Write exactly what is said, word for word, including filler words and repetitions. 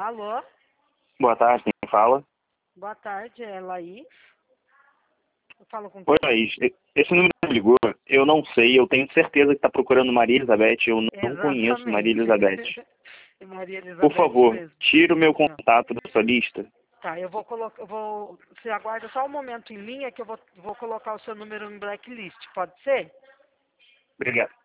Alô? Boa tarde, quem fala? Boa tarde, é Laís. Eu falo com Oi, quem? Laís. Esse número que me ligou, eu não sei, eu tenho certeza que está procurando Maria Elizabeth, eu não conheço Maria Exatamente. Elizabeth. Maria Por Elizabeth favor, mesmo. tira o meu Não. contato da sua lista. Tá, eu vou colocar, eu vou, você aguarda só um momento em linha que eu vou, vou colocar o seu número em blacklist, pode ser? Obrigado.